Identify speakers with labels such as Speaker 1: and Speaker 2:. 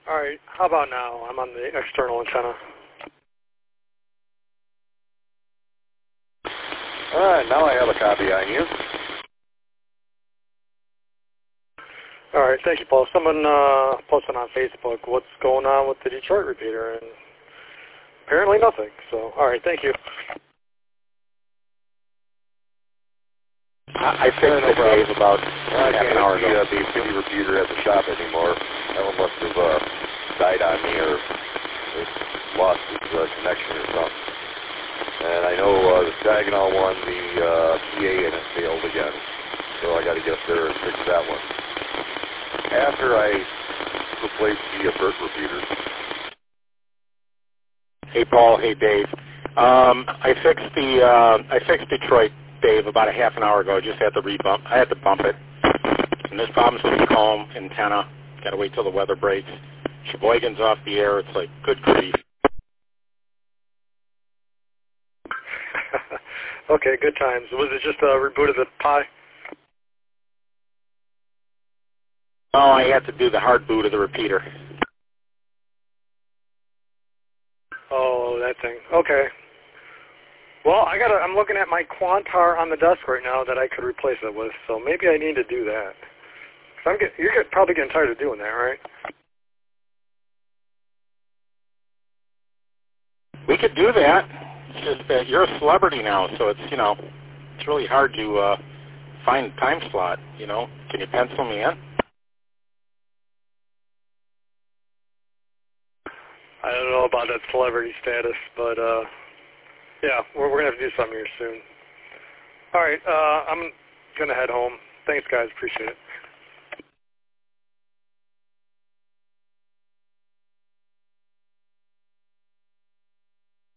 Speaker 1: All right, how about now? I'm on the external antenna.
Speaker 2: All right, now I have a copy on you.
Speaker 1: All right, thank you, Paul. Someone posted on Facebook what's going on with the Detroit repeater, and apparently nothing. So, all right, thank you.
Speaker 3: I fixed it, Dave, about half an hour ago.
Speaker 2: I can't see the city repeater at the shop anymore. That one must have died on me or it lost its connection or something. And I know the Saginaw one, the PA in it failed again. So I got to get up there and fix that one. After I replace the Burt repeater.
Speaker 3: Hey, Paul. Hey, Dave. I fixed Detroit, Dave, about a half an hour ago. I just had to I had to bump it. And this problem's with the comb antenna. Got to wait till the weather breaks. Sheboygan's off the air. It's like, good grief.
Speaker 1: Okay, good times. Was it just a reboot of the Pi?
Speaker 3: Oh, I had to do the hard boot of the repeater.
Speaker 1: Oh, that thing. Okay. Well, I'm looking at my Quantar on the desk right now that I could replace it with, so maybe I need to do that. You're probably getting tired of doing that, right?
Speaker 3: We could do that. It's just that you're a celebrity now, so it's, it's really hard to find a time slot, Can you pencil me in?
Speaker 1: I don't know about that celebrity status, but yeah, we're going to have to do something here soon. All right, I'm going to head home. Thanks, guys. Appreciate it.